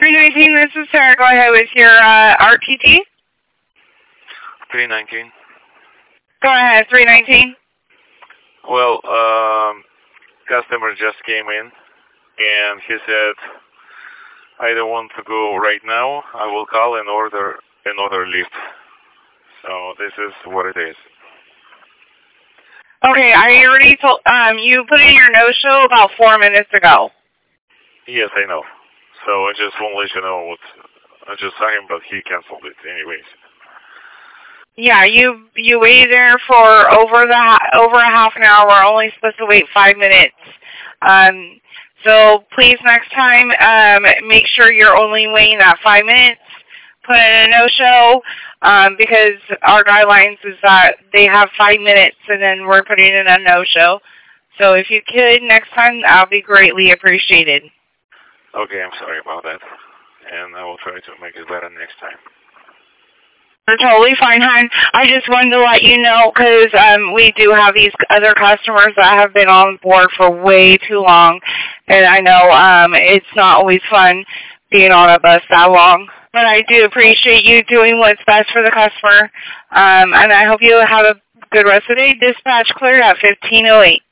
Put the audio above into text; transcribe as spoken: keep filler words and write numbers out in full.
three nineteen, this is Sarah. Go ahead with your uh, R T T. three nineteen. Go ahead, three nineteen. Well, um, customer just came in, and he said, I don't want to go right now. I will call and order another lift. So this is what it is. Okay, I already told, um, you put in your no-show about four minutes ago. Yes, I know. So I just want to let you know what, I just saw him, but he canceled it anyways. Yeah, you you waited there for over the over a half an hour. We're only supposed to wait five minutes. Um, so please next time, um, make sure you're only waiting that five minutes. Put in a no-show, um, because our guidelines is that they have five minutes and then we're putting in a no-show. So if you could next time, that'll be greatly appreciated. Okay, I'm sorry about that. And I will try to make it better next time. You're totally fine, hon. I just wanted to let you know because um, we do have these other customers that have been on board for way too long. And I know um, it's not always fun being on a bus that long. But I do appreciate you doing what's best for the customer. Um, and I hope you have a good rest of the day. Dispatch cleared at fifteen oh eight.